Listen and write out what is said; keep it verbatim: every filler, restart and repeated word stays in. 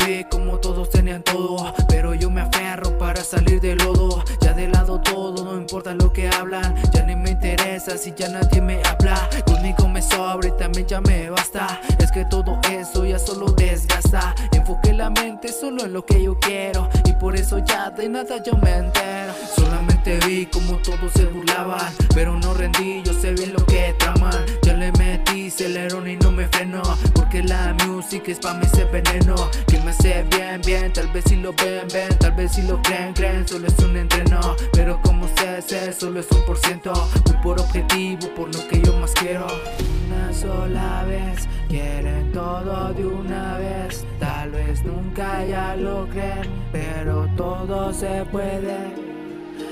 vi como todos tenían todo, pero yo me aferro para salir del lodo. Ya de lado todo, no importa lo que hablan, ya ni me interesa si ya nadie me habla. Conmigo me sobra y también ya me basta. Es que todo eso ya solo desgasta. Enfoqué la mente solo en lo que yo quiero, y por eso ya de nada yo me entero. Solamente vi como todos se burlaban, pero no rendí, yo sé bien lo que traman. Ya le metí acelerón y no me freno, porque la música es pa' mí ese veneno que me hace bien, bien. Tal vez si lo ven, ven, tal vez si lo creen, creen. Solo es un entreno, pero como sé, sé, solo es un por ciento. Voy por objetivo, por lo que yo más quiero. Una sola vez, quieren todo de una vez. Tal vez nunca ya lo creen, pero todo se puede.